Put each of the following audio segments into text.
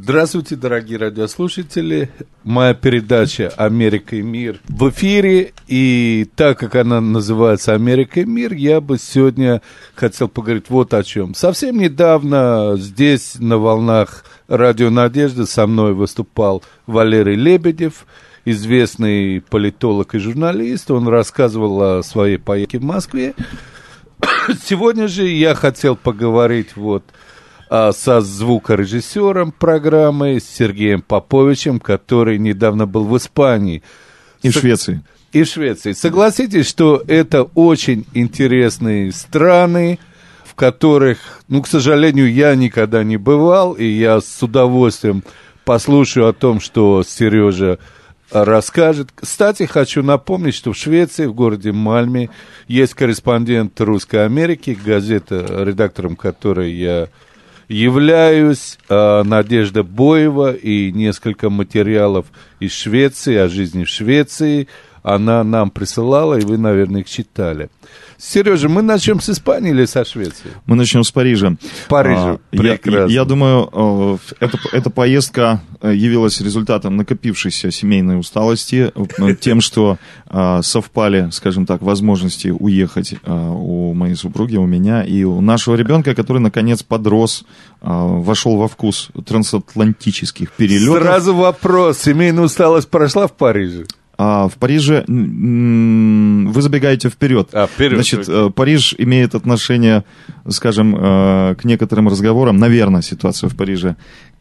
Здравствуйте, дорогие радиослушатели. Моя передача «Америка и мир» в эфире. И так как она называется «Америка и мир», я бы сегодня хотел поговорить вот о чем. Совсем недавно здесь, на волнах Радио Надежда, со мной выступал Валерий Лебедев, известный политолог и журналист. Он рассказывал о своей поездке в Москве. Сегодня же я хотел поговорить со звукорежиссером программы, с Сергеем Поповичем, который недавно был в Испании. И в Швеции. И в Швеции. Согласитесь, что это очень интересные страны, в которых, к сожалению, я никогда не бывал, и я с удовольствием послушаю о том, что Сережа расскажет. Кстати, хочу напомнить, что в Швеции, в городе Мальме, есть корреспондент «Русской Америки», газета, редактором которой я являюсь, Надежда Боева, и несколько материалов из Швеции, о жизни в Швеции она нам присылала, и вы, наверное, их читали. Сережа, мы начнем с Испании или со Швеции? Мы начнем с Парижа. Парижа, прекрасно. Я думаю, эта поездка явилась результатом накопившейся семейной усталости, тем, что совпали, скажем так, возможности уехать у моей супруги, у меня и у нашего ребенка, который, наконец, подрос, вошел во вкус трансатлантических перелетов. Сразу вопрос. Семейная усталость прошла в Париже? В Париже вы забегаете вперед. Вперед. Значит, Париж имеет отношение, скажем, к некоторым разговорам. Наверное, ситуация в Париже.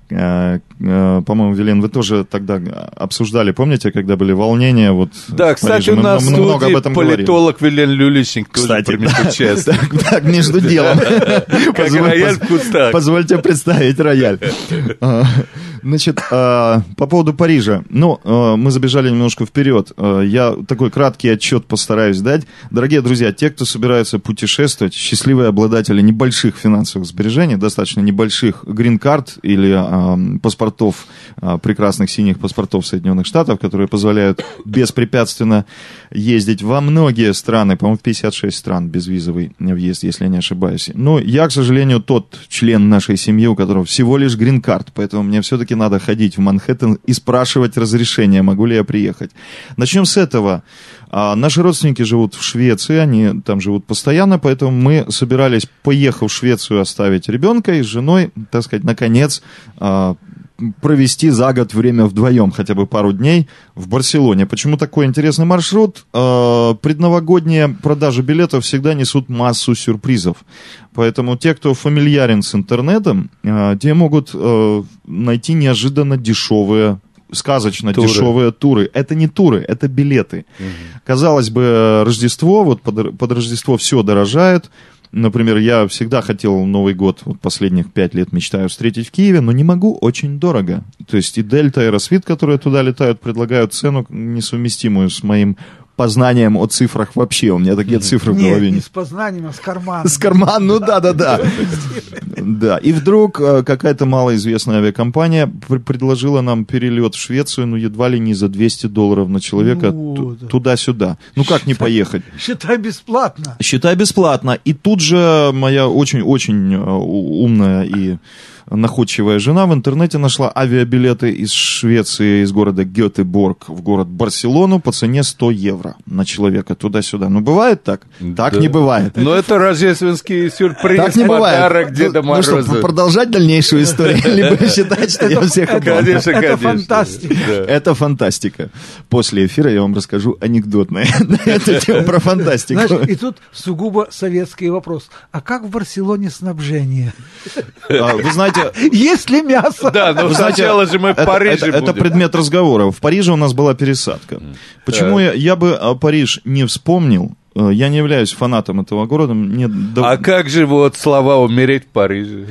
По-моему, Вилен, вы тоже тогда обсуждали, помните, когда были волнения? Да, кстати, у нас в студии политолог Вилен Люличник тоже примет участие. Так, между делом. Как рояль в кустах. Позвольте представить рояль. Значит, по поводу Парижа. Мы забежали немножко вперед. Я такой краткий отчет постараюсь дать. Дорогие друзья, те, кто собирается путешествовать, счастливые обладатели небольших финансовых сбережений, достаточно небольших грин-карт или паспортов, прекрасных синих паспортов Соединенных Штатов, которые позволяют беспрепятственно ездить во многие страны, по-моему, в 56 стран безвизовый въезд, если я не ошибаюсь. Но я, к сожалению, тот член нашей семьи, у которого всего лишь грин-карт, поэтому мне все-таки надо ходить в Манхэттен и спрашивать разрешение, могу ли я приехать. Начнем с этого. Наши родственники живут в Швеции, они там живут постоянно, поэтому мы собирались, поехав в Швецию, оставить ребенка и с женой, так сказать, наконец, провести за год время вдвоем, хотя бы пару дней в Барселоне. Почему такой интересный маршрут? Предновогодние продажи билетов всегда несут массу сюрпризов. Поэтому те, кто фамильярен с интернетом, те могут найти неожиданно дешевые, сказочно дешевые туры. Это не туры, это билеты. Казалось бы, Рождество, под Рождество все дорожает. Например, я всегда хотел Новый год, последних 5 лет мечтаю встретить в Киеве, но не могу, очень дорого. То есть и Дельта, и Росвит, которые туда летают, предлагают цену несовместимую с моим познанием о цифрах вообще. У меня такие цифры в голове. Не с познанием, а с карманом. С карманом, да. Да, и вдруг какая-то малоизвестная авиакомпания предложила нам перелет в Швецию, едва ли не за $200 на человека туда-сюда. Как не поехать? Считай бесплатно. Считай бесплатно. И тут же моя очень-очень умная и находчивая жена в интернете нашла авиабилеты из Швеции, из города Гетеборг в город Барселону по цене 100 евро на человека туда-сюда. Бывает так? Так не бывает. Но это рождественский сюрприз, так не подарок Деда Мороза. Что, продолжать дальнейшую историю? Либо считать, что я всех обманул? Это фантастика. Это фантастика. После эфира я вам расскажу анекдотное на эту тему про фантастику. Знаешь, и тут сугубо советский вопрос. А как в Барселоне снабжение? Вы знаете... Есть ли мясо? Да, но сначала же мы в Париже будем. Это предмет разговора. В Париже у нас была пересадка. Почему я бы Париж не вспомнил? Я не являюсь фанатом этого города. А как же слова «умереть в Париже»?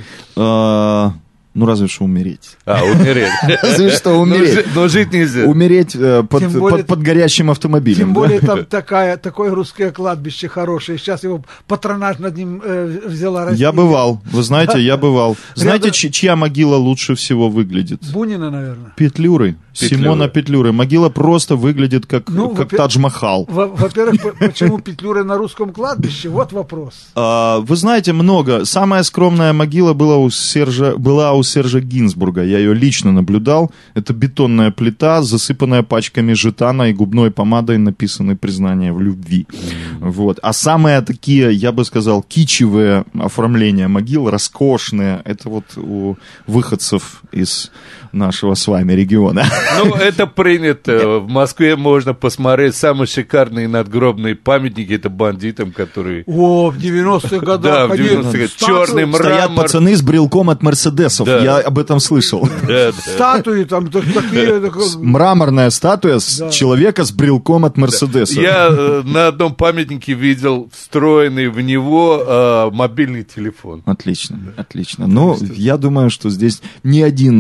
Разве что умереть. Умереть. Разве что умереть. Но жить нельзя. Умереть под горящим автомобилем. Тем более там такое русское кладбище хорошее. Сейчас его патронаж над ним взяла Россия. Я бывал. Вы знаете, я бывал. Знаете, чья могила лучше всего выглядит? Бунина, наверное. Петлюры. Симона Петлюры. Могила просто выглядит как Тадж-Махал. Во-первых, почему Петлюры на русском кладбище? Вот вопрос. Вы знаете, много. Самая скромная могила была у у Сержа Гинзбурга. Я ее лично наблюдал. Это бетонная плита, засыпанная пачками жетана и губной помадой, написаны признания в любви. Вот. А самые такие, я бы сказал, кичевые оформления могил, роскошные, это вот у выходцев из нашего с вами региона. Ну, это принято. В Москве можно посмотреть самые шикарные надгробные памятники. Это бандитам, которые... О, в 90-х годах. Да, в 90-х годах. Черный мрамор. Стоят пацаны с брелком от Мерседесов. Да. Я об этом слышал. Да, да. Статуи там такие... Мраморная статуя с человека с брелком от Мерседеса. Я на одном памятнике видел встроенный в него мобильный телефон. Отлично, отлично. Ну, я думаю, что здесь ни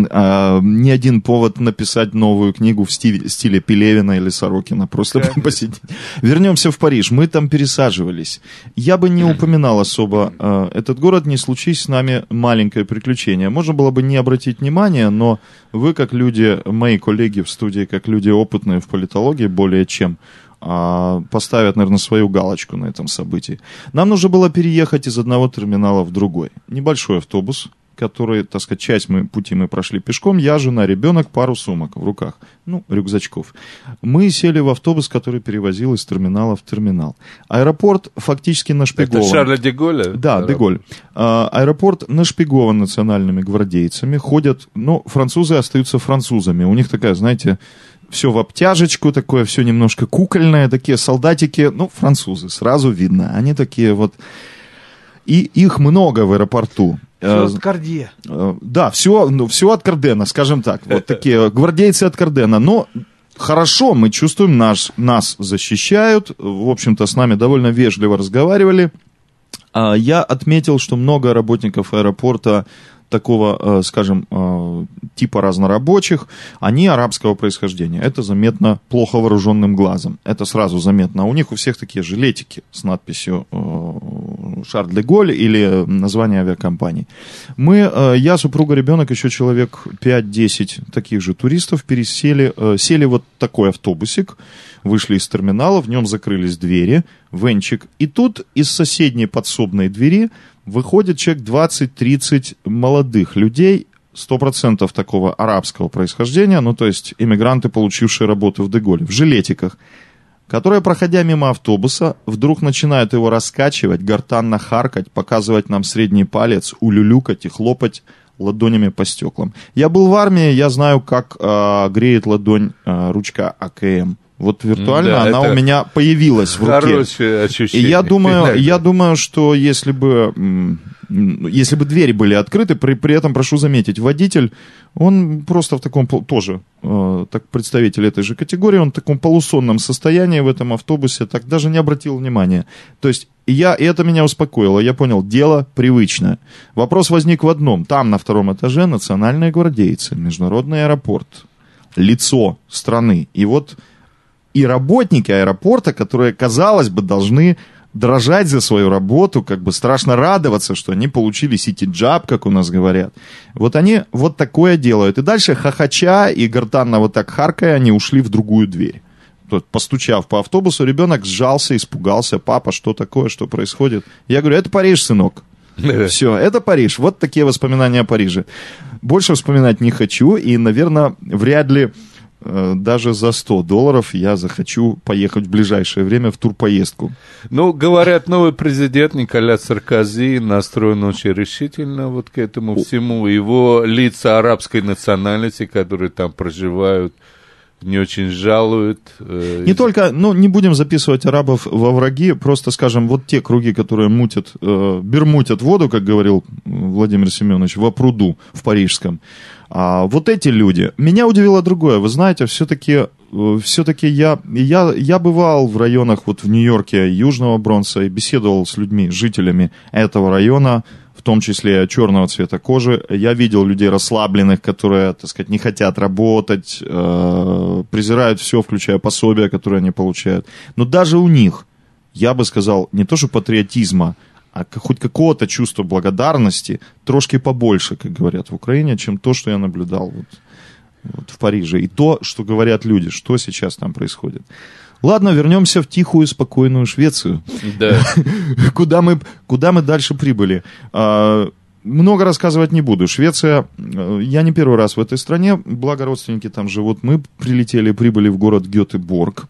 один повод написать новую книгу в стиле Пелевина или Сорокина. Просто посидеть. Вернемся в Париж. Мы там пересаживались. Я бы не упоминал особо этот город, не случись с нами маленькое приключение. Можно было бы не обратить внимания, но вы, как люди, мои коллеги в студии, как люди опытные в политологии более чем, поставят, наверное, свою галочку на этом событии. Нам нужно было переехать из одного терминала в другой. Небольшой автобус, который, так сказать, часть пути мы прошли пешком. Я, жена, ребенок, пару сумок в руках. Ну, рюкзачков. Мы сели в автобус, который перевозил из терминала в терминал. Аэропорт фактически нашпигован. Это Шарля де Голля? Да, де Голль. Аэропорт нашпигован национальными гвардейцами. Ходят, ну, французы остаются французами. У них такая, знаете... Все в обтяжечку такое, все немножко кукольное, такие солдатики, ну, французы, сразу видно. Они такие вот... И их много в аэропорту. Все от Кардье. Да, все от Кардена, скажем так. Вот такие гвардейцы от Кардена. Но хорошо, мы чувствуем, нас защищают. В общем-то, с нами довольно вежливо разговаривали. Я отметил, что много работников аэропорта такого, скажем, типа разнорабочих, они арабского происхождения. Это заметно плохо вооруженным глазом. Это сразу заметно. А у них у всех такие жилетики с надписью «Шарль де Голль» или название авиакомпании. Я, супруга, ребенок, еще человек 5-10 таких же туристов сели вот такой автобусик, вышли из терминала, в нем закрылись двери, венчик, и тут из соседней подсобной двери выходит человек 20-30 молодых людей, 100% такого арабского происхождения, ну, то есть иммигранты, получившие работу в де Голле, в жилетиках, которые, проходя мимо автобуса, вдруг начинают его раскачивать, гортанно харкать, показывать нам средний палец, улюлюкать и хлопать ладонями по стеклам. Я был в армии, я знаю, как греет ладонь ручка АКМ. Вот виртуально да, она у меня появилась в руке. Хорошее ощущение. И я думаю, что если бы двери были открыты, при этом, прошу заметить, водитель, он просто в таком тоже, так представитель этой же категории, он в таком полусонном состоянии в этом автобусе, так даже не обратил внимания. То есть и это меня успокоило. Я понял, дело привычное. Вопрос возник в одном. Там на втором этаже национальные гвардейцы, международный аэропорт, лицо страны. И вот и работники аэропорта, которые, казалось бы, должны дрожать за свою работу, как бы страшно радоваться, что они получили сити-джаб, как у нас говорят. Вот они вот такое делают. И дальше, хохоча и гортанно вот так харкая, они ушли в другую дверь. Постучав по автобусу, ребенок сжался, испугался. Папа, что такое, что происходит? Я говорю, это Париж, сынок. Все, это Париж. Вот такие воспоминания о Париже. Больше вспоминать не хочу, и, наверное, вряд ли даже за $100 я захочу поехать в ближайшее время в турпоездку. Ну, говорят, новый президент Николя Саркози настроен очень решительно вот к этому всему. Его лица арабской национальности, которые там проживают, не очень жалуют. Не только, не будем записывать арабов во враги, просто, скажем, вот те круги, которые бермутят воду, как говорил Владимир Семенович, во пруду в парижском. А вот эти люди. Меня удивило другое. Вы знаете, все-таки я бывал в районах, вот в Нью-Йорке, Южного Бронкса, и беседовал с людьми, жителями этого района, в том числе черного цвета кожи. Я видел людей расслабленных, которые, так сказать, не хотят работать, презирают все, включая пособия, которые они получают. Но даже у них, я бы сказал, не то что патриотизма, а хоть какого-то чувства благодарности трошки побольше, как говорят в Украине, чем то, что я наблюдал вот в Париже. И то, что говорят люди, что сейчас там происходит. Ладно, вернемся в тихую, спокойную Швецию. Да. Куда мы дальше прибыли. Много рассказывать не буду. Швеция, я не первый раз в этой стране, благо родственники там живут. Мы прибыли в город Гетеборг.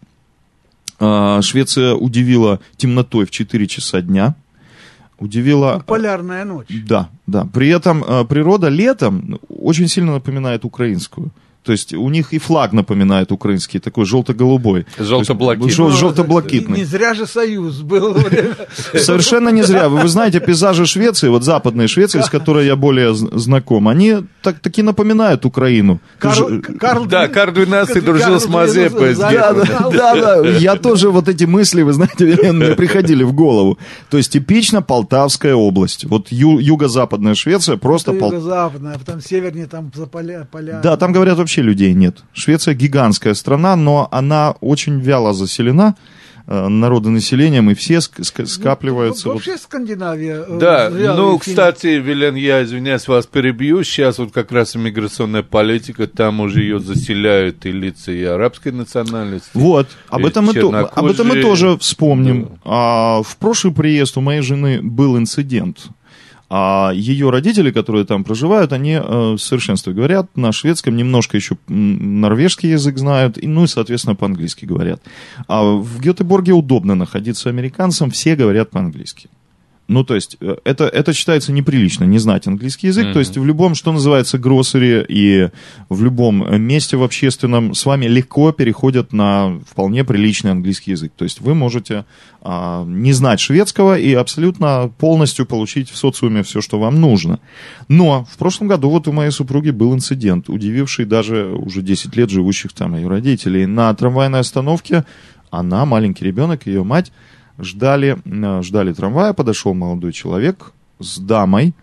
Швеция удивила темнотой в 4 часа дня. Удивила... Полярная ночь. Да. При этом природа летом очень сильно напоминает украинскую. То есть у них и флаг напоминает украинский, такой желто-голубой. Желто-блакитный. Не зря же союз был. Совершенно не зря. Вы знаете, пейзажи Швеции, вот западной Швеции, с которой я более знаком, они таки напоминают Украину. Карл XII дружил с Мазепой. Да. Я тоже вот эти мысли, вы знаете, мне приходили в голову. То есть типично Полтавская область. Вот юго-западная Швеция просто... Юго-западная, а потом севернее там за поля. Да, там говорят, вообще людей нет. Швеция гигантская страна, но она очень вяло заселена народонаселением, и все скапливаются. Вообще Скандинавия. Да, кстати, Вилен, я извиняюсь, вас перебью. Сейчас вот как раз иммиграционная политика, там уже ее заселяют и лица и арабской национальности. Вот, об этом мы тоже вспомним. Да. В прошлый приезд у моей жены был инцидент. А ее родители, которые там проживают, они в совершенстве говорят на шведском, немножко еще норвежский язык знают, и соответственно, по-английски говорят. А в Гетеборге удобно находиться американцам, все говорят по-английски. То есть, это считается неприлично, не знать английский язык. То есть, в любом, что называется, гроссери и в любом месте в общественном с вами легко переходят на вполне приличный английский язык. То есть, вы можете не знать шведского и абсолютно полностью получить в социуме все, что вам нужно. Но в прошлом году вот у моей супруги был инцидент, удививший даже уже 10 лет живущих там ее родителей. На трамвайной остановке она, маленький ребенок, ее мать, ждали трамвая, подошел молодой человек с дамой,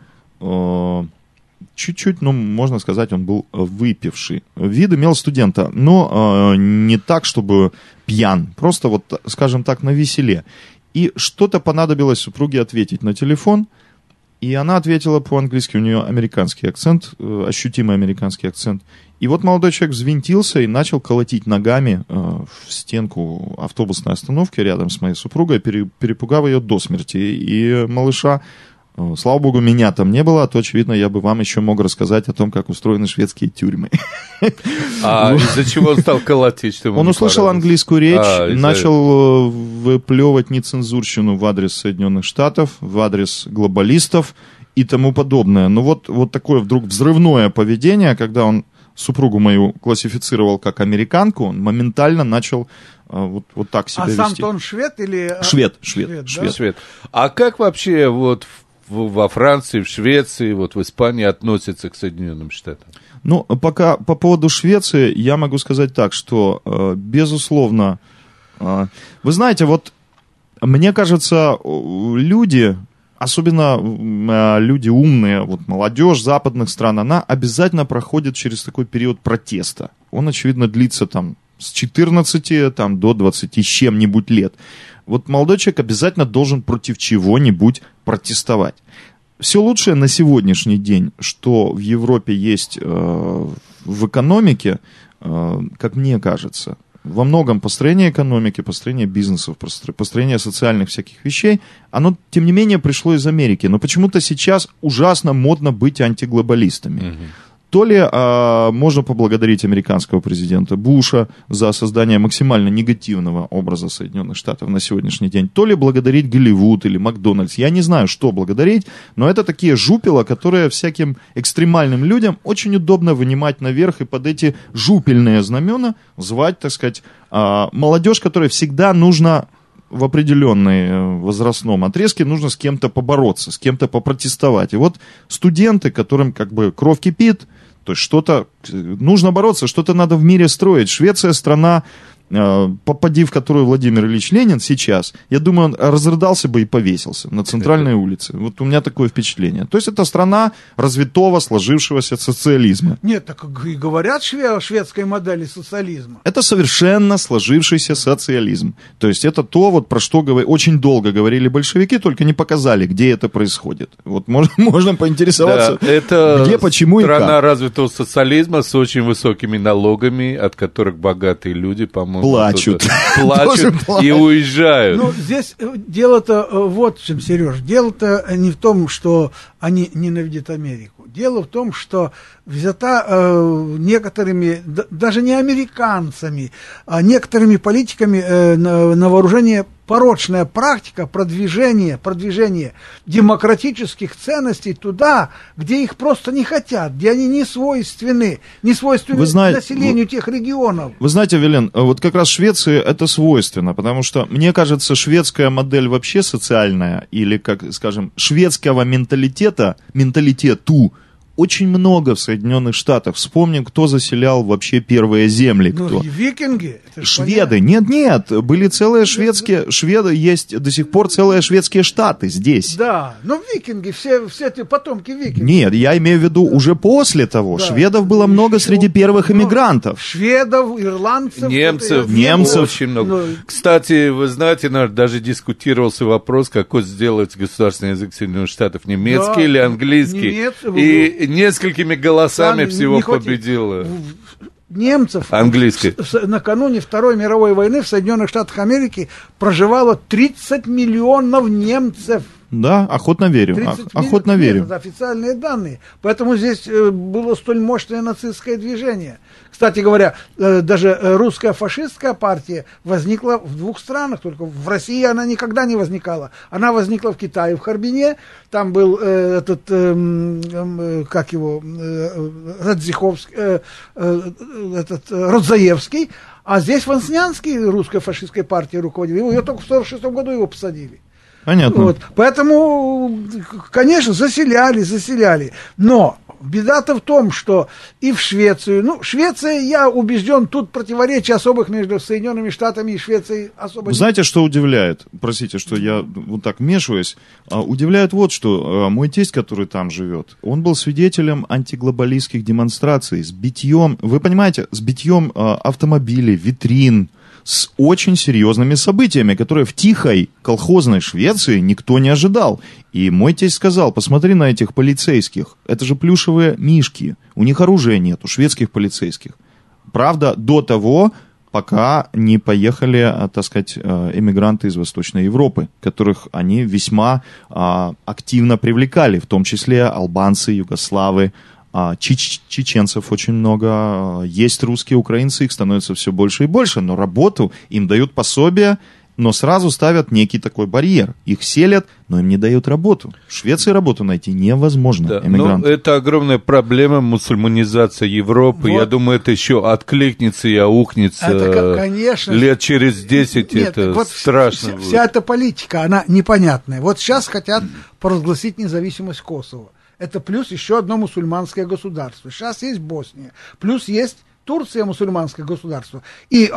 чуть-чуть, можно сказать, он был выпивший. Вид имел студента, но не так, чтобы пьян, просто вот, скажем так, навеселе. И что-то понадобилось супруге ответить на телефон, и она ответила по-английски, у нее американский акцент, ощутимый американский акцент. И вот молодой человек взвинтился и начал колотить ногами в стенку автобусной остановки рядом с моей супругой, перепугав ее до смерти. И малыша, слава богу, меня там не было, а то, очевидно, я бы вам еще мог рассказать о том, как устроены шведские тюрьмы. А из-за чего он стал колотить? Он услышал английскую речь, начал выплевывать нецензурщину в адрес Соединенных Штатов, в адрес глобалистов и тому подобное. Вот такое вдруг взрывное поведение, когда он супругу мою классифицировал как американку, он моментально начал вот так себя вести. А сам-то он швед или... Швед. А как вообще вот во Франции, в Швеции, вот в Испании относятся к Соединенным Штатам? Пока по поводу Швеции я могу сказать так, что, безусловно, вы знаете, вот мне кажется, люди... Особенно люди умные, вот молодежь западных стран, она обязательно проходит через такой период протеста. Он, очевидно, длится там с 14 до 20 с чем-нибудь лет. Вот молодой человек обязательно должен против чего-нибудь протестовать. Все лучшее на сегодняшний день, что в Европе есть в экономике, как мне кажется, во многом построение экономики, построение бизнесов, построение социальных всяких вещей, оно, тем не менее, пришло из Америки. Но почему-то сейчас ужасно модно быть антиглобалистами. То ли можно поблагодарить американского президента Буша за создание максимально негативного образа Соединенных Штатов на сегодняшний день, то ли благодарить Голливуд или Макдональдс. Я не знаю, что благодарить, но это такие жупела, которые всяким экстремальным людям очень удобно вынимать наверх и под эти жупельные знамена звать, так сказать, молодежь, которой всегда нужно в определенной возрастном отрезке нужно с кем-то побороться, с кем-то попротестовать. И вот студенты, которым как бы кровь кипит, то есть что-то нужно бороться, что-то надо в мире строить. Швеция страна, попади в которую Владимир Ильич Ленин сейчас, я думаю, он разрыдался бы и повесился на центральной улице. Вот у меня такое впечатление. То есть это страна развитого, сложившегося социализма. Нет, так и говорят о шведской модели социализма. Это совершенно сложившийся социализм. То есть это то, вот про что очень долго говорили большевики, только не показали, где это происходит. Вот можно поинтересоваться, это где, почему и как. Страна развитого социализма с очень высокими налогами, от которых богатые люди, по-моему, по-моему. Плачут. Плачут и уезжают. Ну, здесь дело-то вот в чем, Сереж. Дело-то не в том, что они ненавидят Америку. Дело в том, что взята некоторыми, даже не американцами, а некоторыми политиками на вооружение порочная практика продвижения демократических ценностей туда, где их просто не хотят, где они не свойственны населению тех регионов. Вы знаете, Вилен, вот как раз Швеции это свойственно, потому что, мне кажется, шведская модель вообще социальная, или, как скажем, шведского менталитету очень много в Соединенных Штатах. Вспомним, кто заселял вообще первые земли. Ну, кто. викинги. Шведы. Нет, были целые шведские... Шведы есть до сих пор целые шведские штаты здесь. Да, но викинги, все эти потомки викингов. Нет, я имею в виду уже после того. Да. Шведов было много среди первых иммигрантов. Шведов, ирландцев. Немцев. Очень много. Кстати, вы знаете, даже дискутировался вопрос, какой сделать государственный язык Соединенных Штатов. Немецкий или английский. И несколькими голосами всего победила. Немцев английской. Накануне Второй мировой войны в Соединенных Штатах Америки проживало 30 миллионов немцев. Да, охотно верю. Охотно верю. Это официальные данные. Поэтому здесь было столь мощное нацистское движение. Кстати говоря, даже русская фашистская партия возникла в двух странах, только в России она никогда не возникала. Она возникла в Китае, в Харбине. Там был Родзаевский, а здесь Ванснянский русской фашистской партией руководил. Ее только в 1946 году его посадили. Понятно. Вот. Поэтому, конечно, заселяли. Но беда-то в том, что и в Швецию, Швеция, я убежден, тут противоречий особых между Соединенными Штатами и Швецией особо нет. Знаете, что удивляет? Простите, что я вот так вмешиваюсь. Удивляет вот что. Мой тесть, который там живет, он был свидетелем антиглобалистских демонстраций с битьем, вы понимаете, с битьем автомобилей, витрин, с очень серьезными событиями, которые в тихой колхозной Швеции никто не ожидал. И мой тесть сказал: посмотри на этих полицейских, это же плюшевые мишки, у них оружия нет, у шведских полицейских. Правда, до того, пока не поехали, так сказать, эмигранты из Восточной Европы, которых они весьма активно привлекали, в том числе албанцы, югославы, чеченцев очень много, есть русские, украинцы, их становится все больше и больше, но работу им дают пособия, но сразу ставят некий такой барьер. Их селят, но им не дают работу. В Швеции работу найти невозможно. Да, но это огромная проблема, мусульманизация Европы. Вот. Я думаю, это еще откликнется и аукнется. Это, конечно, лет через 10. Нет, это вот страшно. Вся эта политика, она непонятная. Вот сейчас хотят провозгласить независимость Косово. Это плюс еще одно мусульманское государство. Сейчас есть Босния. Плюс есть Турция, мусульманское государство. И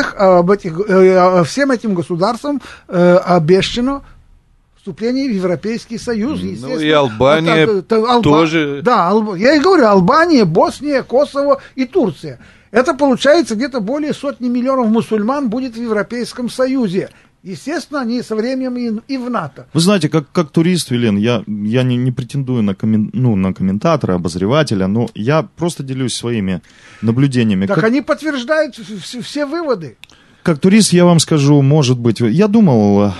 всем этим государствам обещано вступление в Европейский Союз. Ну и Албания тоже. Да, я и говорю, Албания, Босния, Косово и Турция. Это получается где-то более 100 миллионов мусульман будет в Европейском Союзе. Естественно, они со временем и в НАТО. Вы знаете, как турист, Вилен, я не претендую на комментатора, обозревателя, но я просто делюсь своими наблюдениями. Так они подтверждают все выводы. Как турист я вам скажу, может быть, я думал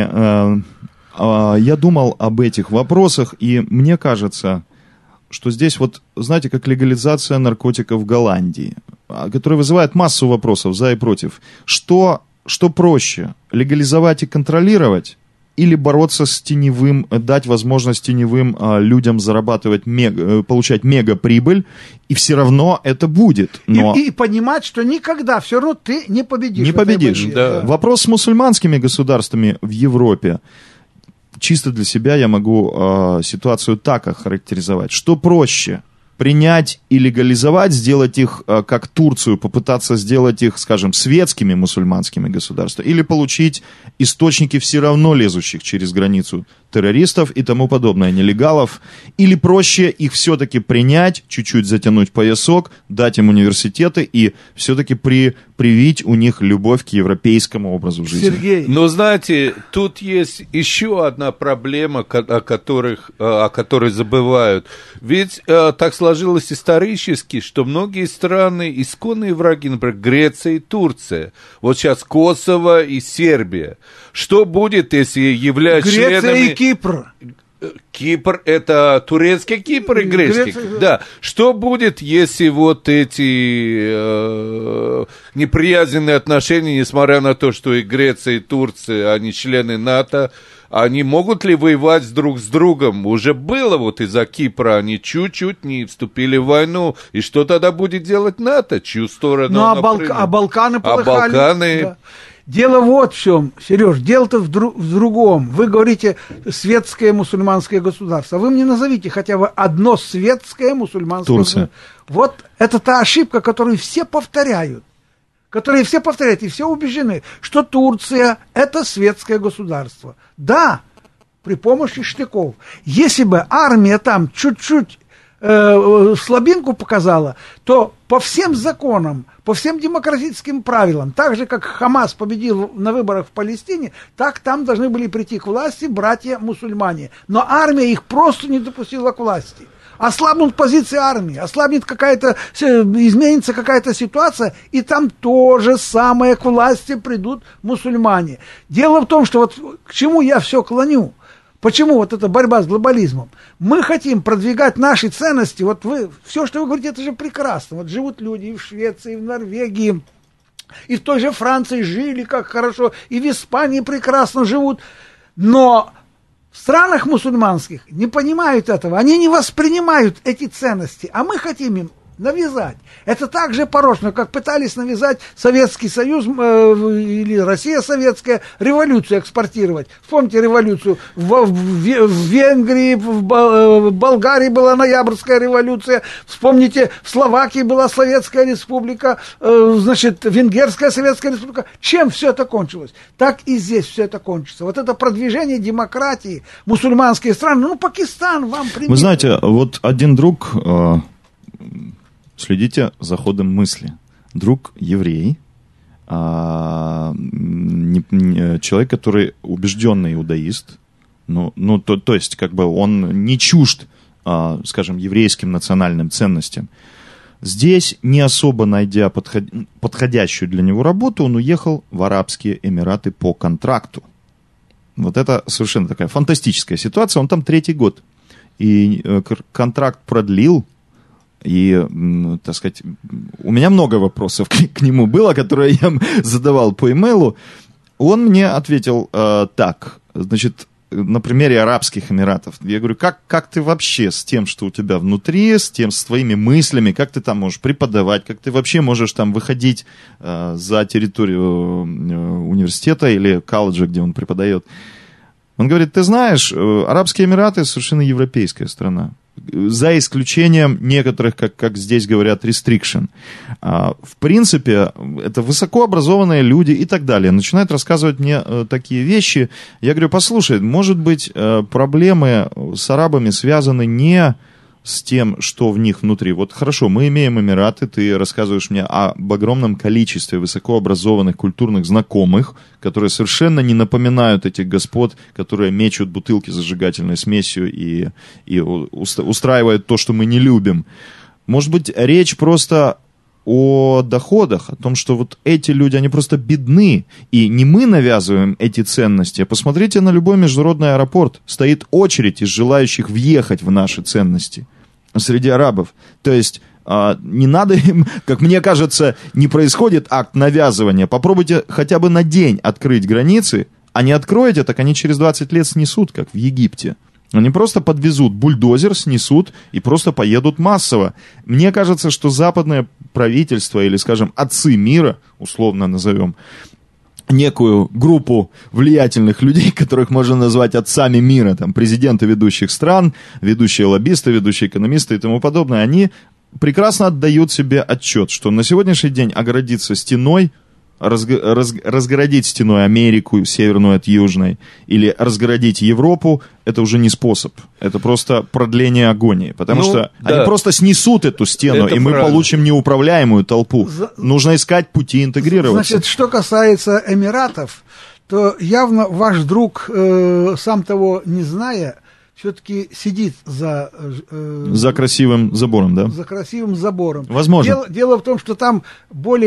об этих вопросах, и мне кажется, что здесь вот, знаете, как легализация наркотиков в Голландии, которая вызывает массу вопросов за и против. Что проще, легализовать и контролировать, или бороться с теневым, дать возможность теневым людям зарабатывать, получать мегаприбыль, и все равно это будет. Но... И понимать, что никогда все равно ты не победишь. Не победишь. Да. Вопрос с мусульманскими государствами в Европе. Чисто для себя я могу ситуацию так охарактеризовать. Что проще? Принять и легализовать, сделать их, как Турцию, попытаться сделать их, скажем, светскими мусульманскими государствами, или получить источники все равно лезущих через границу террористов и тому подобное, нелегалов, или проще их все-таки принять, чуть-чуть затянуть поясок, дать им университеты и все-таки привить у них любовь к европейскому образу жизни. Сергей. Но знаете, тут есть еще одна проблема, о которой забывают. Ведь так сложилось исторически, что многие страны, исконные враги, например, Греция и Турция, вот сейчас Косово и Сербия. Что будет, если являются членами... Греция и Кипр. Кипр – это турецкий Кипр и греческий. Греция, да. Что будет, если вот эти неприязненные отношения, несмотря на то, что и Греция, и Турция, они члены НАТО, они могут ли воевать друг с другом? Уже было вот из-за Кипра, они чуть-чуть не вступили в войну. И что тогда будет делать НАТО? Чью сторону? Ну, а Балканы полыхали. А Балканы... Да. Дело вот в чем, Сереж, дело-то в другом. Вы говорите светское мусульманское государство. Вы мне назовите хотя бы одно светское мусульманское Турция. государство. Вот это та ошибка, которую все повторяют. И все убеждены, что Турция – это светское государство. Да, при помощи штыков. Если бы армия там чуть-чуть слабинку показала, то по всем законам, по всем демократическим правилам, так же, как Хамас победил на выборах в Палестине, так там должны были прийти к власти братья-мусульмане. Но армия их просто не допустила к власти. Ослабнут позиции армии, изменится какая-то ситуация, и там то же самое к власти придут мусульмане. Дело в том, что вот к чему я все клоню. Почему вот эта борьба с глобализмом? Мы хотим продвигать наши ценности. Вот все, что вы говорите, это же прекрасно. Вот живут люди и в Швеции, и в Норвегии, и в той же Франции жили как хорошо, и в Испании прекрасно живут. Но в странах мусульманских не понимают этого. Они не воспринимают эти ценности, а мы хотим им навязать. Это так же порочно, как пытались навязать Советский Союз или Россия советская революцию экспортировать. Вспомните революцию в Венгрии, в Болгарии была ноябрьская революция. Вспомните, в Словакии была Советская Республика, Венгерская Советская Республика. Чем все это кончилось? Так и здесь все это кончится. Вот это продвижение демократии, мусульманские страны, Пакистан вам пример. Вы знаете, вот один друг... Следите за ходом мысли. Друг еврей, человек, который убежденный иудаист, то есть как бы он не чужд, скажем, еврейским национальным ценностям. Здесь, не особо найдя подходящую для него работу, он уехал в Арабские Эмираты по контракту. Вот это совершенно такая фантастическая ситуация. Он там 3-й год. И контракт продлил. И, так сказать, у меня много вопросов к нему было, которые я задавал по имейлу. Он мне ответил так, значит, на примере Арабских Эмиратов. Я говорю, как ты вообще с тем, что у тебя внутри, с твоими мыслями, как ты там можешь преподавать, как ты вообще можешь там выходить за территорию университета или колледжа, где он преподает. Он говорит, ты знаешь, Арабские Эмираты совершенно европейская страна. За исключением некоторых, как здесь говорят, restriction. В принципе, это высокообразованные люди и так далее. Начинают рассказывать мне такие вещи. Я говорю, послушай, может быть, проблемы с арабами связаны не с тем, что в них внутри. Вот хорошо, мы имеем Эмираты, ты рассказываешь мне об огромном количестве высокообразованных культурных знакомых, которые совершенно не напоминают этих господ, которые мечут бутылки с зажигательной смесью и устраивают то, что мы не любим. Может быть, речь просто о доходах, о том, что вот эти люди, они просто бедны, и не мы навязываем эти ценности. Посмотрите на любой международный аэропорт. Стоит очередь из желающих въехать в наши ценности среди арабов. То есть не надо им, как мне кажется, не происходит акт навязывания. Попробуйте хотя бы на день открыть границы, а не откроете, так они через 20 лет снесут, как в Египте. Они просто подвезут бульдозер, снесут и просто поедут массово. Мне кажется, что западное правительство, или, скажем, отцы мира, условно назовем, некую группу влиятельных людей, которых можно назвать отцами мира, там, президенты ведущих стран, ведущие лоббисты, ведущие экономисты и тому подобное, они прекрасно отдают себе отчет, что на сегодняшний день оградиться стеной разгородить стеной Америку, северную от южной, или разгородить Европу, это уже не способ. Это просто продление агонии. Потому что они просто снесут эту стену, это и мы получим неуправляемую толпу. Нужно искать пути интегрироваться. Значит, что касается Эмиратов, то явно ваш друг, сам того не зная, все-таки сидит за красивым забором, да? За красивым забором. Возможно. Дело в том, что там более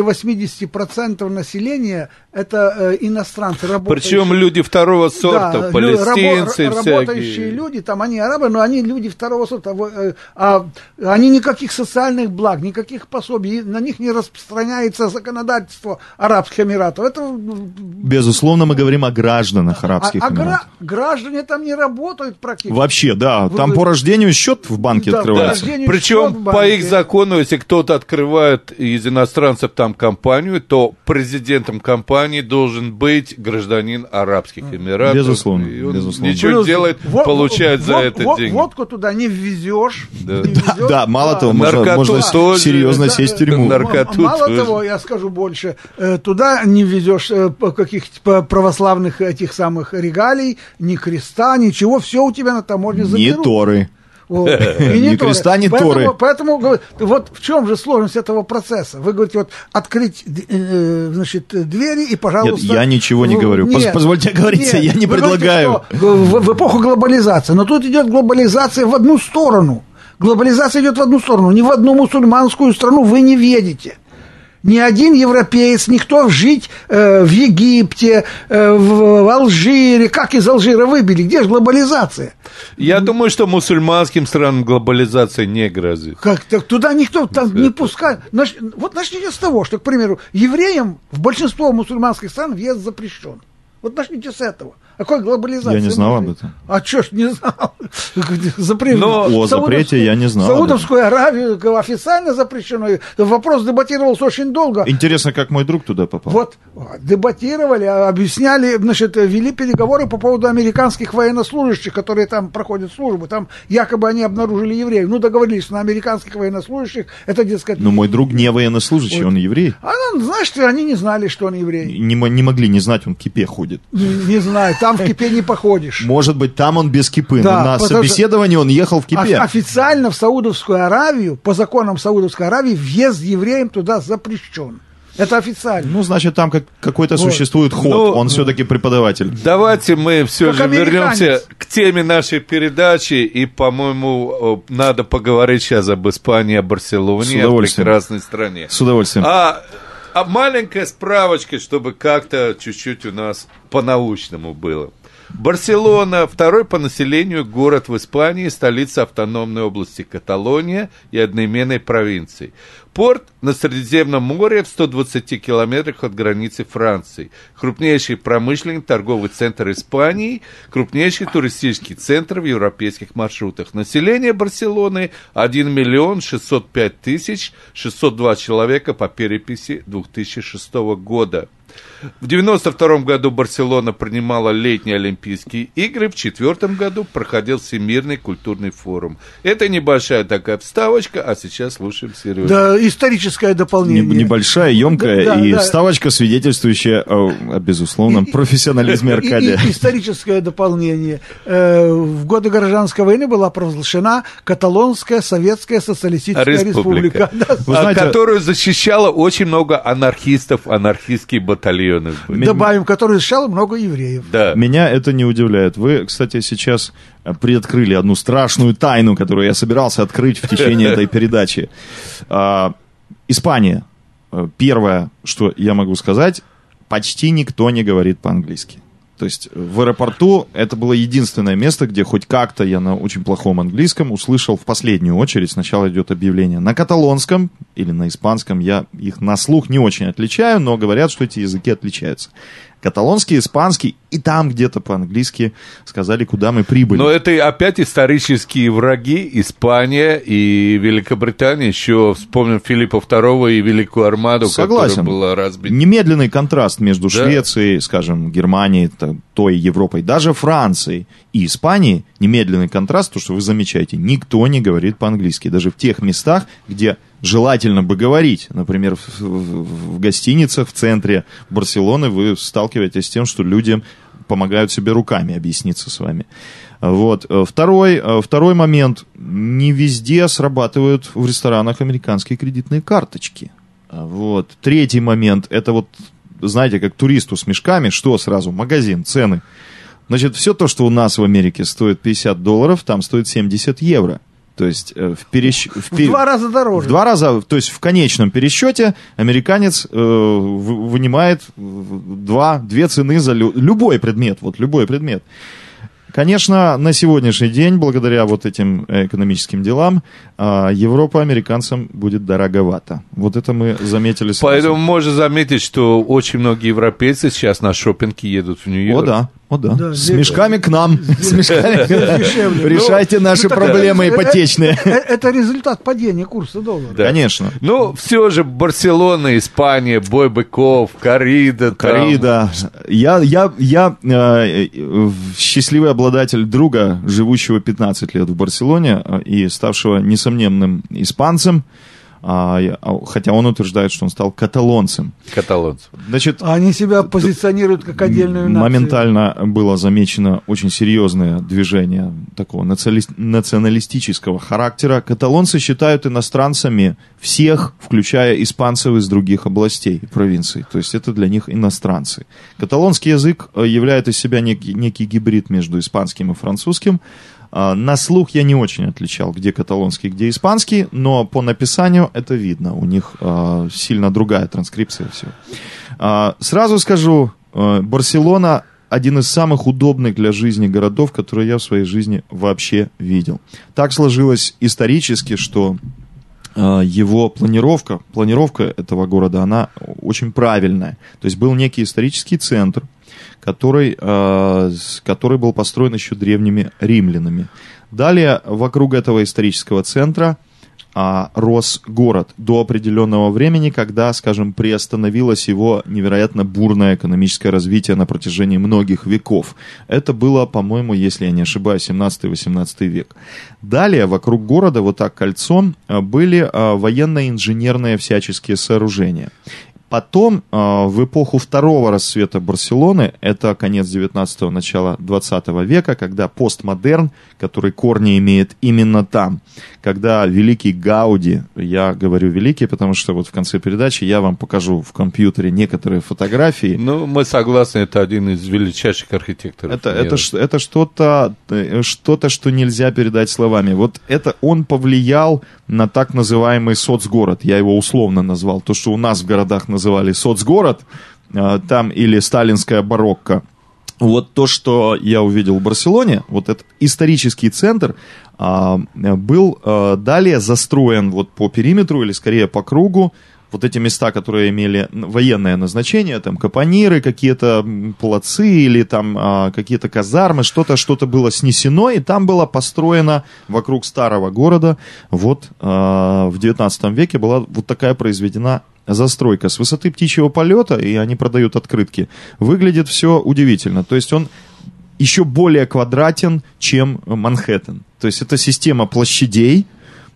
80% населения это иностранцы, работающие. Причем люди второго сорта, да, палестинцы работающие всякие. люди, там они арабы, но они люди второго сорта. Они никаких социальных благ, никаких пособий, на них не распространяется законодательство Арабских Эмиратов. Это... Безусловно, мы говорим о гражданах Арабских Эмиратов. Граждане там не работают практически. Вообще, да. Там по рождению счет в банке открывается. Да. Причем по их закону, если кто-то открывает из иностранцев там компанию, то президентом компании должен быть гражданин Арабских Эмиратов. Безусловно. Ничего делает, получает за это деньги. Водку туда не ввезешь. Да, мало того, можно серьезно сесть в тюрьму. Мало того, я скажу больше, туда не ввезешь каких-то православных этих самых регалий, ни креста, ничего, все у тебя на таможне заберут. Не Торы. Ни креста, ни Торы. Поэтому вот в чем же сложность этого процесса? Вы говорите, вот открыть, значит, двери и, пожалуйста... Нет, я ничего не говорю. Позвольте оговориться, я не предлагаю. В эпоху глобализации. Но тут идет глобализация в одну сторону. Глобализация идет в одну сторону. Ни в одну мусульманскую страну вы не въедете. Ни один европеец, никто жить в Египте, в Алжире, как из Алжира выбили, где же глобализация? Я думаю, что мусульманским странам глобализация не грозит. Как так? Туда никто там не пускает. Вот начните с того, что, к примеру, евреям в большинство мусульманских стран въезд запрещен. Вот начните с этого. Какой глобализация? Я не знал об этом. А что ж не знал? О запрете я не знал. Саудовскую Аравию официально запрещено. Вопрос дебатировался очень долго. Интересно, как мой друг туда попал. Вот, дебатировали, объясняли, значит, вели переговоры по поводу американских военнослужащих, которые там проходят службу. Там якобы они обнаружили евреев. Ну, договорились на американских военнослужащих. Это, дескать... Но мой друг не военнослужащий, он еврей. Знаешь, они не знали, что он еврей. Не могли не знать, он в кипе ходит. Не знаю, там в кипе не походишь. Может быть, там он без кипы, но на собеседование он ехал в кипе. Официально в Саудовскую Аравию, по законам Саудовской Аравии, въезд евреям туда запрещен. Это официально. Ну, значит, там какой-то существует ход, он все-таки преподаватель. Давайте мы все же вернемся к теме нашей передачи, и, по-моему, надо поговорить сейчас об Испании, о Барселоне, о прекрасной стране. С удовольствием. А маленькая справочка, чтобы как-то чуть-чуть у нас по-научному было. Барселона – второй по населению город в Испании, столица автономной области Каталония и одноименной провинции. Порт на Средиземном море в 120 километрах от границы Франции. Крупнейший промышленный торговый центр Испании, крупнейший туристический центр в европейских маршрутах. Население Барселоны 1 миллион 605 тысяч 602 человека по переписи 2006 года. В 1992 году Барселона принимала летние Олимпийские игры, в 2004 году проходил Всемирный культурный форум. Это небольшая такая вставочка, а сейчас слушаем Сережу. Да, историческое дополнение. Небольшая, емкая вставочка, свидетельствующая о безусловном профессионализме Аркадия. Историческое дополнение. В годы гражданской войны была провозглашена Каталонская Советская Социалистическая Республика. Которую защищало очень много анархистов, анархистские батальоны. Добавим, который защищал много евреев. Да. Меня это не удивляет. Вы, кстати, сейчас приоткрыли одну страшную тайну, которую я собирался открыть в течение этой передачи. Испания. Первое, что я могу сказать, почти никто не говорит по-английски. То есть в аэропорту это было единственное место, где хоть как-то я на очень плохом английском услышал в последнюю очередь, сначала идет объявление на каталонском или на испанском, я их на слух не очень отличаю, но говорят, что эти языки отличаются. Каталонский, испанский, и там где-то по-английски сказали, куда мы прибыли. Но это опять исторические враги, Испания и Великобритания. Еще вспомним Филиппа II и Великую Армаду, согласен, которая была разбита. Немедленный контраст между Швецией, скажем, Германией, той Европой, даже Францией и Испанией. Немедленный контраст, то, что вы замечаете, никто не говорит по-английски. Даже в тех местах, где желательно бы говорить. Например, в гостиницах в центре Барселоны вы сталкиваетесь с тем, что люди помогают себе руками объясниться с вами. Вот. Второй момент. Не везде срабатывают в ресторанах американские кредитные карточки. Вот. Третий момент. Это вот, знаете, как туристу с мешками, что сразу? Магазин, цены. Значит, все то, что у нас в Америке стоит $50, там стоит 70 евро. То есть в 2 раза дороже. В 2 раза, то есть в конечном пересчете американец вынимает две цены за любой предмет. Вот любой предмет. Конечно, на сегодняшний день, благодаря вот этим экономическим делам, Европа американцам будет дороговато. Вот это мы заметили сразу. Поэтому можно заметить, что очень многие европейцы сейчас на шопинг едут в Нью-Йорк. О да. Да, С мешками к нам. С мешками. Дешевле. Решайте наши проблемы ипотечные. Это результат падения курса доллара. Да. Конечно. Ну, все же Барселона, Испания, бой быков, коррида. Я счастливый обладатель друга, живущего 15 лет в Барселоне и ставшего несомненным испанцем, хотя он утверждает, что он стал каталонцем. Значит, они себя позиционируют как отдельную нацию. Моментально было замечено очень серьезное движение такого националистического характера. Каталонцы считают иностранцами всех, включая испанцев из других областей и провинций. То есть это для них иностранцы. Каталонский язык являет из себя некий гибрид между испанским и французским. На слух я не очень отличал, где каталонский, где испанский, но по написанию это видно. У них сильно другая транскрипция. Все. Сразу скажу, Барселона один из самых удобных для жизни городов, которые я в своей жизни вообще видел. Так сложилось исторически, что его планировка этого города, она очень правильная. То есть был некий исторический центр, который был построен еще древними римлянами. Далее вокруг этого исторического центра рос город до определенного времени, когда, скажем, приостановилось его невероятно бурное экономическое развитие на протяжении многих веков. Это было, по-моему, если я не ошибаюсь, 17-18 век. Далее вокруг города вот так кольцом были военно-инженерные всяческие сооружения. Потом, в эпоху второго расцвета Барселоны, это конец 19-го, начало 20 века, когда постмодерн, который корни имеет именно там, когда великий Гауди, я говорю великий, потому что вот в конце передачи я вам покажу в компьютере некоторые фотографии. Ну, мы согласны, это один из величайших архитекторов. Это что-то, что нельзя передать словами. Вот это он повлиял на так называемый соцгород, я его условно назвал, то, что у нас в городах называли соцгород, там или сталинская барокко. Вот то, что я увидел в Барселоне, вот этот исторический центр был далее застроен вот по периметру, или скорее по кругу. Вот эти места, которые имели военное назначение, там капониры, какие-то плацы или там какие-то казармы, что-то было снесено, и там было построено вокруг старого города. Вот в 19 веке была вот такая произведена застройка. С высоты птичьего полета, и они продают открытки, выглядит все удивительно. То есть он еще более квадратен, чем Манхэттен. То есть это система площадей,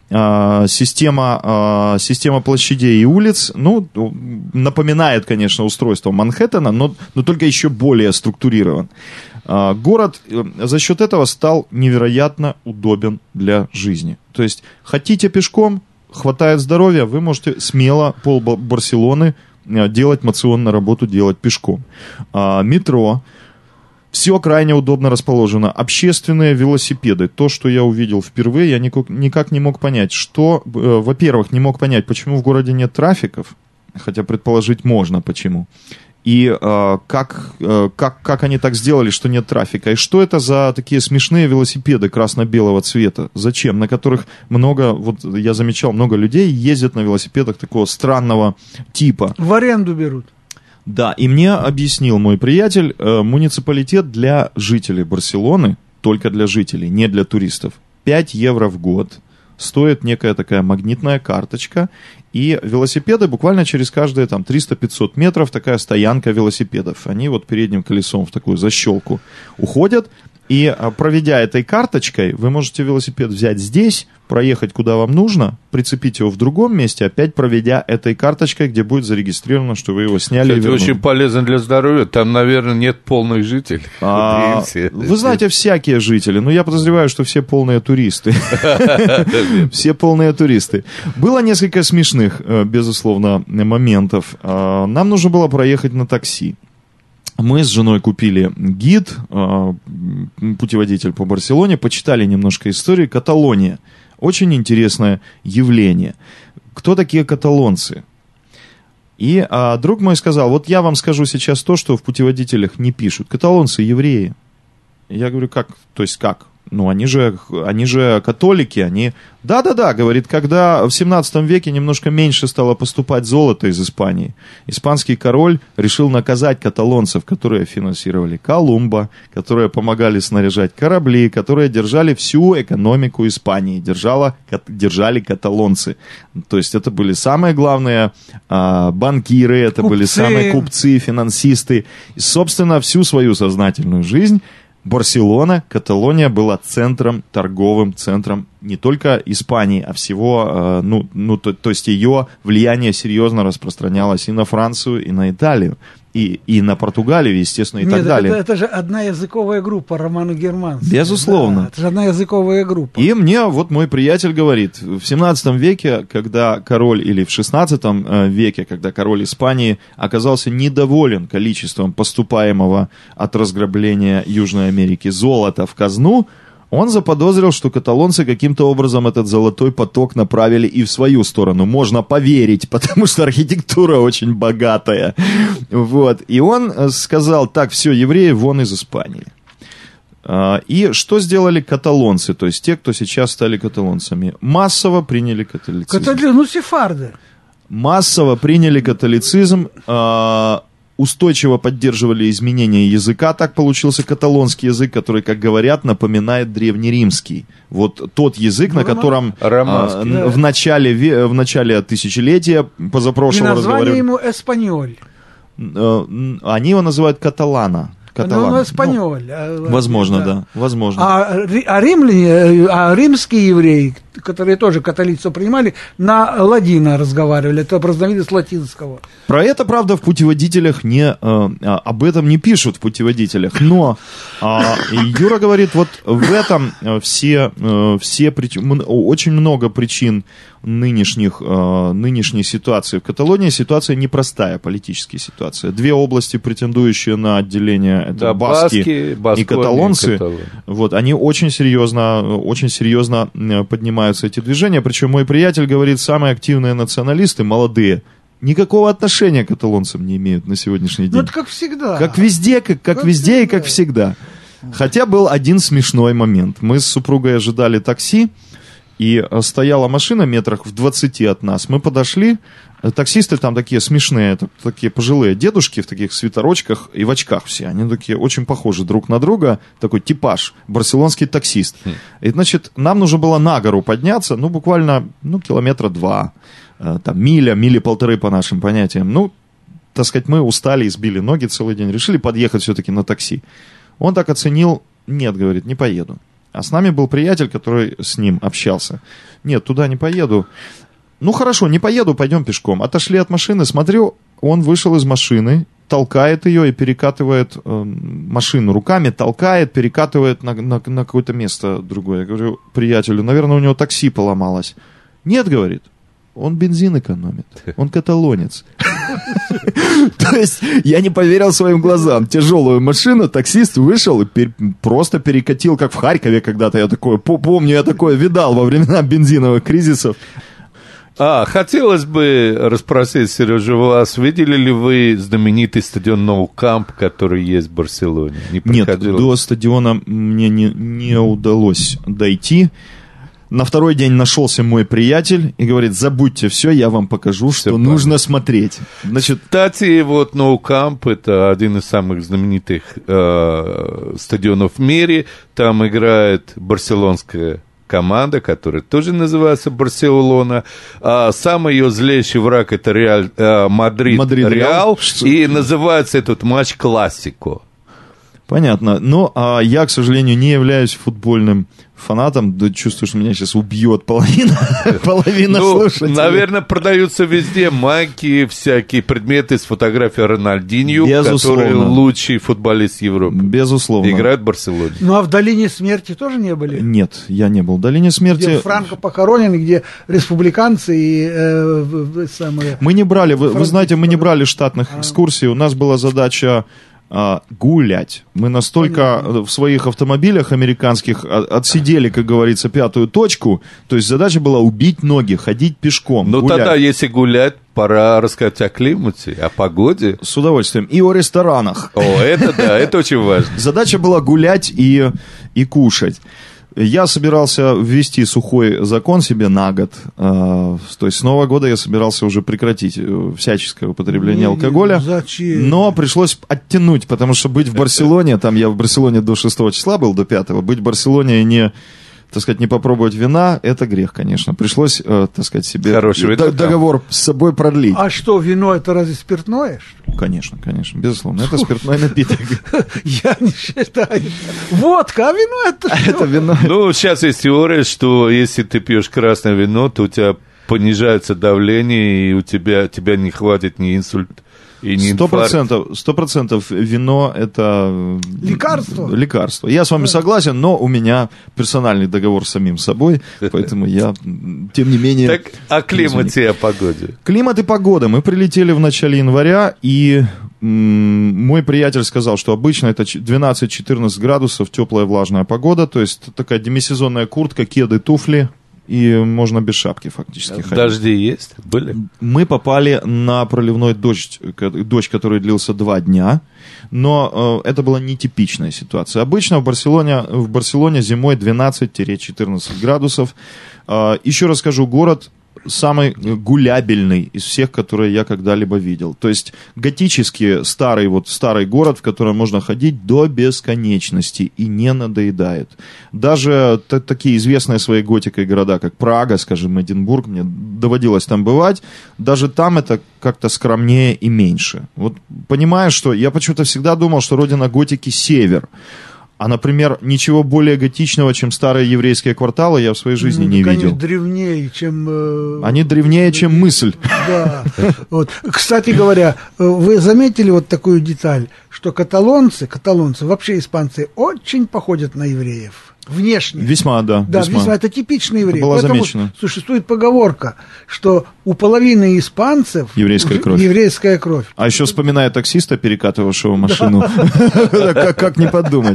система площадей и улиц, ну, напоминает, конечно, устройство Манхэттена, но только еще более структурирован. Город за счет этого стал невероятно удобен для жизни. То есть, хотите пешком, хватает здоровья, вы можете смело пол Барселоны делать моционную работу, делать пешком. Метро. Все крайне удобно расположено. Общественные велосипеды. То, что я увидел впервые, я никак не мог понять. Во-первых, не мог понять, почему в городе нет трафиков, хотя предположить можно, почему. И как они так сделали, что нет трафика. И что это за такие смешные велосипеды красно-белого цвета? Зачем? На которых вот я замечал, много людей ездят на велосипедах такого странного типа. В аренду берут. Да, и мне объяснил мой приятель, муниципалитет для жителей Барселоны, только для жителей, не для туристов, 5 евро в год. Стоит некая такая магнитная карточка, и велосипеды буквально через каждые там 300-500 метров такая стоянка велосипедов. Они вот передним колесом в такую защелку уходят, И проведя этой карточкой, вы можете велосипед взять здесь, проехать куда вам нужно, прицепить его в другом месте, опять проведя этой карточкой, где будет зарегистрировано, что вы его сняли. Это очень полезно для здоровья. Там, наверное, нет полных жителей. Вы знаете, всякие жители. Но я подозреваю, что все полные туристы. Все полные туристы. Было несколько смешных, безусловно, моментов. Нам нужно было проехать на такси. Мы с женой купили гид, путеводитель по Барселоне, почитали немножко истории. Каталония. Очень интересное явление. Кто такие каталонцы? И друг мой сказал, вот я вам скажу сейчас то, что в путеводителях не пишут. Каталонцы евреи. Я говорю, как? То есть как? Ну, они же католики, они... Да-да-да, говорит, когда в 17 веке немножко меньше стало поступать золото из Испании, испанский король решил наказать каталонцев, которые финансировали Колумба, которые помогали снаряжать корабли, которые держали всю экономику Испании, держали каталонцы. То есть это были самые главные банкиры, это были самые купцы, финансисты. И, собственно, всю свою сознательную жизнь Барселона, Каталония была центром, торговым центром не только Испании, а всего, то есть ее влияние серьезно распространялось и на Францию, и на Италию, и на Португалию, естественно, и так далее. Это же одна языковая группа, романо-германская. Безусловно. Да, это же одна языковая группа. И мне вот мой приятель говорит, в 17 веке, когда король, или в 16 веке, когда король Испании оказался недоволен количеством поступаемого от разграбления Южной Америки золота в казну, он заподозрил, что каталонцы каким-то образом этот золотой поток направили и в свою сторону. Можно поверить, потому что архитектура очень богатая. Вот. И он сказал, так, все, евреи вон из Испании. И что сделали каталонцы, то есть те, кто сейчас стали каталонцами? Массово приняли католицизм. Сефарды. Массово приняли католицизм, устойчиво поддерживали изменения языка. Так получился каталонский язык, который, как говорят, напоминает древнеримский. Вот тот язык, на котором в начале тысячелетия позапрошлого разговаривали. И название ему эспаньоль. Они его называют каталана. Эспаньоль. Возможно, да. Возможно. А римские евреи, которые тоже католицов принимали, на ладино разговаривали. Это разновидность латинского. Про это, правда, в путеводителях об этом не пишут в путеводителях. Но Юра говорит, вот в этом очень много причин нынешней ситуации. В Каталонии ситуация непростая, политическая ситуация. Две области, претендующие на отделение, это баски и каталонцы. Вот, они очень серьезно поднимаются эти движения. Причем мой приятель говорит, самые активные националисты, молодые, никакого отношения к каталонцам не имеют на сегодняшний день. Ну, это как всегда. Как везде, как везде и как всегда. Хотя был один смешной момент. Мы с супругой ожидали такси, и стояла машина метрах в 20 от нас. Мы подошли, таксисты там такие смешные, такие пожилые дедушки в таких свитерочках и в очках все. Они такие очень похожи друг на друга, такой типаж, барселонский таксист. И, значит, нам нужно было на гору подняться, буквально, километра 2, там, мили полторы по нашим понятиям. Так сказать, мы устали, избили ноги целый день, решили подъехать все-таки на такси. Он так оценил, нет, говорит, не поеду. А с нами был приятель, который с ним общался. Нет, туда не поеду. Хорошо, не поеду, пойдем пешком. Отошли от машины, смотрю, он вышел из машины, толкает ее и перекатывает машину руками, толкает, перекатывает на какое-то место другое. Я говорю приятелю, наверное, у него такси поломалось. Нет, говорит, он бензин экономит, он каталонец. То есть я не поверил своим глазам. Тяжелую машину таксист вышел и просто перекатил, как в Харькове когда-то. Я такое помню, я такое видал во времена бензиновых кризисов. Хотелось бы расспросить, Сережа, вас, видели ли вы знаменитый стадион Nou Camp, который есть в Барселоне? Нет, до стадиона мне не удалось дойти. На второй день нашелся мой приятель и говорит, забудьте все, я вам покажу, что нужно смотреть. Кстати, вот Nou Camp — это один из самых знаменитых стадионов в мире. Там играет барселонская команда, которая тоже называется Барселона. Самый ее злейший враг — это Мадрид Реал. И называется этот матч «Классико». Понятно. Но я, к сожалению, не являюсь футбольным фанатом. Да, чувствую, что меня сейчас убьет половина слушателей. Наверное, продаются везде майки, всякие предметы с фотографией Рональдиньо, который лучший футболист Европы. Безусловно. Играет в Барселоне. Ну, а в «Долине смерти» тоже не были? Нет, я не был. В «Долине смерти». Где Франко похоронен, где республиканцы и самые... Мы не брали, вы знаете, мы не брали штатных экскурсий. У нас была задача гулять. Мы настолько в своих автомобилях американских отсидели, как говорится, пятую точку. То есть задача была убить ноги, ходить пешком. Ну тогда, если гулять, пора рассказать о климате, о погоде. С удовольствием. И о ресторанах. О, это да, это очень важно. Задача была гулять и кушать. Я собирался ввести сухой закон себе на год. То есть с Нового года я собирался уже прекратить всяческое употребление алкоголя. Зачем? Но пришлось оттянуть, потому что быть в Барселоне, там я в Барселоне до 6 числа был, до 5, быть в Барселоне и не, так сказать, не попробовать вина, это грех, конечно. Пришлось, так сказать, себе договор с собой продлить. А что, вино это разве спиртное? Конечно, безусловно. Это спиртной напиток. Я не считаю. Водка, а вино это что? Это вино. Ну, сейчас есть теория, что если ты пьешь красное вино, то у тебя понижается давление, и у тебя не хватит ни инсульт, и не инфаркт. 100% вино – это лекарство. Я с вами согласен, но у меня персональный договор с самим собой, поэтому я, тем не менее... Так о климате и о погоде. Климат и погода. Мы прилетели в начале января, и мой приятель сказал, что обычно это 12-14 градусов, теплая влажная погода, то есть такая демисезонная куртка, кеды, туфли. И можно без шапки фактически ходить. Дожди есть? Были? Мы попали на проливной дождь, который длился 2 дня, но это была нетипичная ситуация. Обычно в Барселоне зимой 12-14 градусов. Еще раз скажу, город самый гулябельный из всех, которые я когда-либо видел. То есть готический старый город, в котором можно ходить до бесконечности и не надоедает. Даже такие известные своей готикой города, как Прага, скажем, Эдинбург, мне доводилось там бывать, даже там это как-то скромнее и меньше. Вот понимаешь, что я почему-то всегда думал, что родина готики север. А, например, ничего более готичного, чем старые еврейские кварталы, я в своей жизни не видел. Они древнее, чем... Они древнее, чем мысль. Да. Вот. Кстати говоря, вы заметили вот такую деталь, что каталонцы, вообще испанцы, очень походят на евреев. Внешне. Весьма, да. Да, весьма. Это типичные евреи. Было замечено. Существует поговорка, что у половины испанцев еврейская кровь. А еще вспоминая таксиста, перекатывавшего машину. Как не подумать.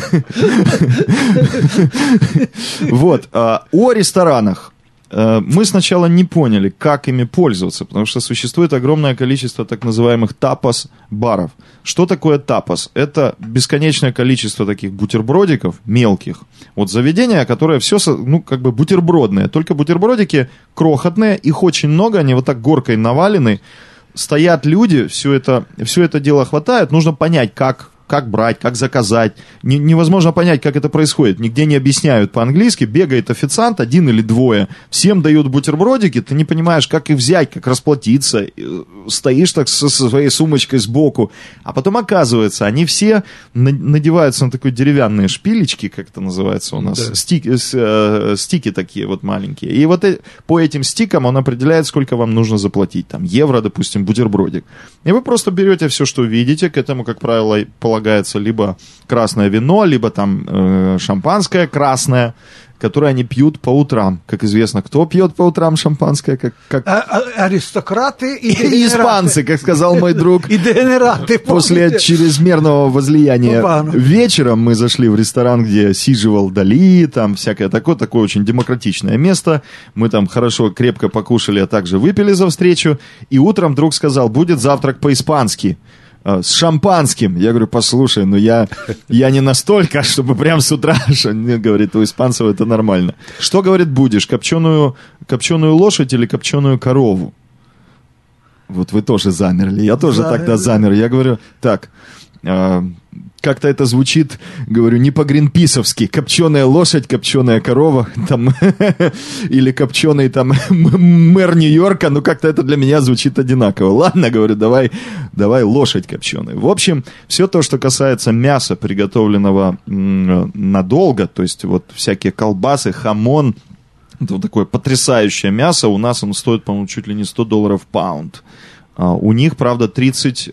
Вот. О ресторанах. Мы сначала не поняли, как ими пользоваться, потому что существует огромное количество так называемых тапас-баров. Что такое тапас? Это бесконечное количество таких бутербродиков мелких. Вот заведения, которые все, бутербродные. Только бутербродики крохотные, их очень много, они вот так горкой навалены. Стоят люди, все это дело хватает. Нужно понять, как брать, как заказать. Невозможно понять, как это происходит. Нигде не объясняют по-английски. Бегает официант, 1 или 2. Всем дают бутербродики. Ты не понимаешь, как их взять, как расплатиться. Стоишь так со своей сумочкой сбоку. А потом оказывается, они все надеваются на такие деревянные шпилечки, как это называется у нас. Да. Стики такие вот маленькие. И вот по этим стикам он определяет, сколько вам нужно заплатить. Там евро, допустим, бутербродик. И вы просто берете все, что видите. К этому, как правило, полагается либо красное вино, либо там шампанское красное, которое они пьют по утрам. Как известно, кто пьет по утрам шампанское? Аристократы и испанцы, как сказал мой друг. И дегенераты. После чрезмерного возлияния. Вечером мы зашли в ресторан, где сиживал Дали, там всякое такое очень демократичное место. Мы там хорошо, крепко покушали, а также выпили за встречу. И утром друг сказал, будет завтрак по-испански. С шампанским. Я говорю, послушай, я не настолько, чтобы прям с утра, говорит, у испанцев это нормально. Что, говорит, будешь? Копченую лошадь или копченую корову? Вот вы тоже замерли. Я тоже тогда замер. Я говорю, так, как-то это звучит, говорю, не по-гринписовски. Копченая лошадь, копченая корова, там, или копченый там мэр Нью-Йорка, ну как-то это для меня звучит одинаково. Ладно, говорю, давай лошадь копченая. В общем, все то, что касается мяса, приготовленного надолго, то есть вот всякие колбасы, хамон, это вот такое потрясающее мясо, у нас оно стоит, по-моему, чуть ли не $100 паунд. У них, правда, 30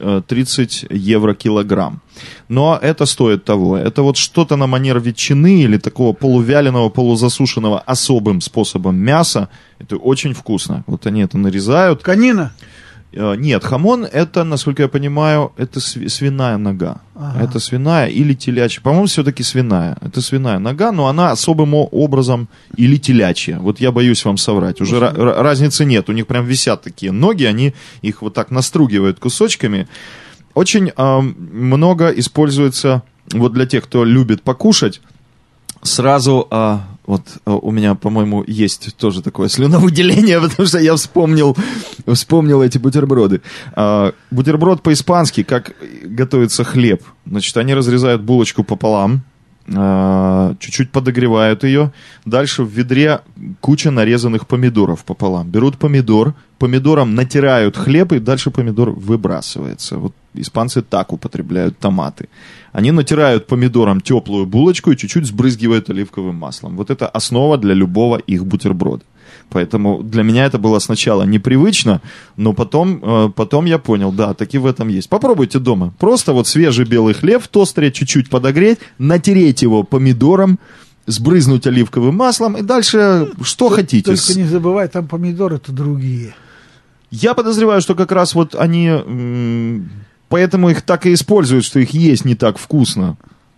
евро килограмм. Но это стоит того. Это вот что-то на манер ветчины или такого полувяленого, полузасушенного особым способом мяса. Это очень вкусно. Вот они это нарезают. Конина? Нет, хамон это, насколько я понимаю, это свиная нога. Ага. Это свиная или телячья. По-моему, все-таки свиная. Это свиная нога, но она особым образом или телячья. Вот я боюсь вам соврать. Уже разницы нет. У них прям висят такие ноги, они их вот так настругивают кусочками. Очень много используется, вот для тех, кто любит покушать, сразу... Вот у меня, по-моему, есть тоже такое слюновыделение, потому что я вспомнил эти бутерброды. Бутерброд по-испански, как готовится хлеб. Значит, они разрезают булочку пополам, чуть-чуть подогревают ее. Дальше в ведре куча нарезанных помидоров пополам. Берут помидором натирают хлеб, и дальше помидор выбрасывается. Вот испанцы так употребляют томаты. Они натирают помидором теплую булочку и чуть-чуть сбрызгивают оливковым маслом. Вот это основа для любого их бутерброда. Поэтому для меня это было сначала непривычно, но потом я понял, да, таки в этом есть. Попробуйте дома. Просто вот свежий белый хлеб в тостере чуть-чуть подогреть, натереть его помидором, сбрызнуть оливковым маслом и дальше что хотите. Только не забывай, там помидоры-то другие. Я подозреваю, что как раз вот они... Поэтому их так и используют, что их есть не так вкусно.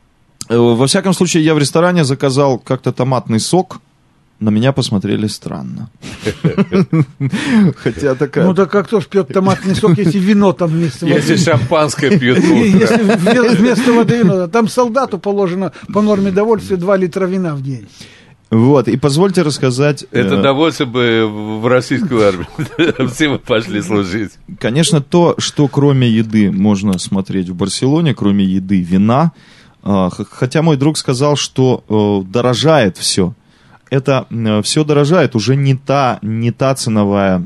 Во всяком случае, я в ресторане заказал как-то томатный сок. На меня посмотрели странно. Хотя такая... Ну, так а кто ж пьет томатный сок, если вино там вместо воды? Если шампанское пьют. Если вместо воды вино. Там солдату положено по норме довольствия 2 литра вина в день. Вот, и позвольте рассказать... Это довольствие бы в российскую армию. Все мы пошли служить. Конечно, то, что кроме еды можно смотреть в Барселоне, кроме еды, вина, хотя мой друг сказал, что дорожает все. Это все дорожает, уже не та ценовая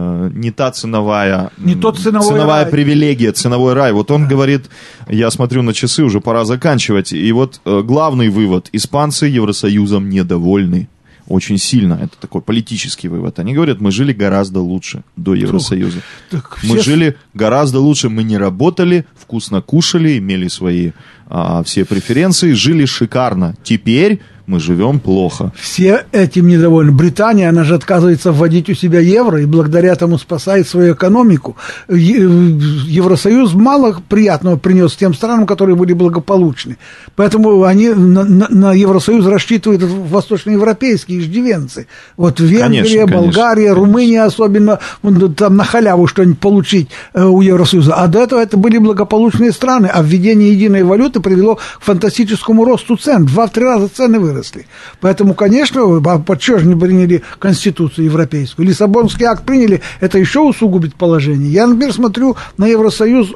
привилегия, ценовой рай. Вот он говорит, я смотрю на часы, уже пора заканчивать. И вот главный вывод: испанцы Евросоюзом недовольны. Очень сильно. Это такой политический вывод. Они говорят, мы жили гораздо лучше до Евросоюза. Мы жили гораздо лучше, мы не работали, вкусно кушали, имели свои все преференции, жили шикарно. Теперь мы живем плохо. Все этим недовольны. Британия, она же отказывается вводить у себя евро и благодаря этому спасает свою экономику. Евросоюз мало приятного принес тем странам, которые были благополучны. Поэтому они на Евросоюз рассчитывают восточноевропейские иждивенцы. Вот Венгрия, Болгария, Румыния особенно, там на халяву что-нибудь получить у Евросоюза. А до этого это были благополучные страны. А введение единой валюты привело к фантастическому росту цен. 2-3 раза цены выросли. Поэтому, конечно, почему же не приняли Конституцию европейскую? Лиссабонский акт приняли, это еще усугубит положение. Я, например, смотрю на Евросоюз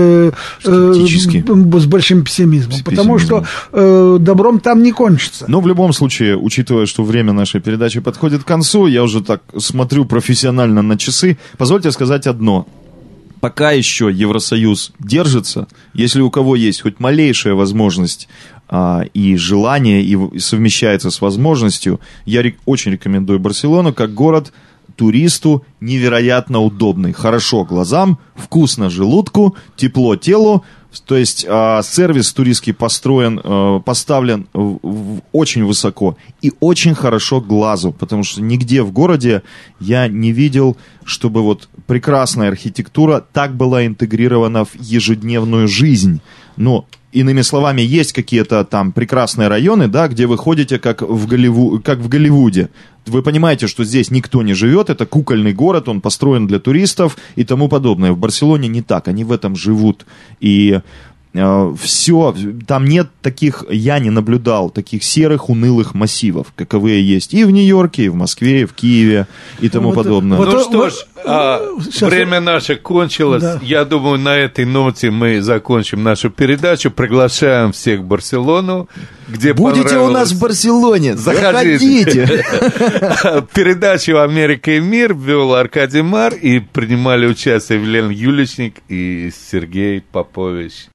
с большим пессимизмом, потому что добром там не кончится. Но в любом случае, учитывая, что время нашей передачи подходит к концу, я уже так смотрю профессионально на часы, позвольте сказать одно. Пока еще Евросоюз держится, если у кого есть хоть малейшая возможность и желание, и совмещается с возможностью, я очень рекомендую Барселону как город туристу невероятно удобный. Хорошо глазам, вкусно желудку, тепло телу. То есть сервис туристский поставлен очень высоко и очень хорошо глазу, потому что нигде в городе я не видел, чтобы вот прекрасная архитектура так была интегрирована в ежедневную жизнь. Но, иными словами, есть какие-то там прекрасные районы, да, где вы ходите как в Голливуде. Вы понимаете, что здесь никто не живет, это кукольный город, он построен для туристов и тому подобное. В Барселоне не так, они в этом живут. И Все, там нет таких, я не наблюдал таких серых, унылых массивов, каковые есть и в Нью-Йорке, и в Москве, и в Киеве, и тому подобное. Ну что ж, время наше кончилось. Да. Я думаю, на этой ноте мы закончим нашу передачу. Приглашаем всех в Барселону, где будете у нас в Барселоне, заходите. Передачу «Америка и мир» вел Аркадий Мар, и принимали участие Елена Юличник и Сергей Попович.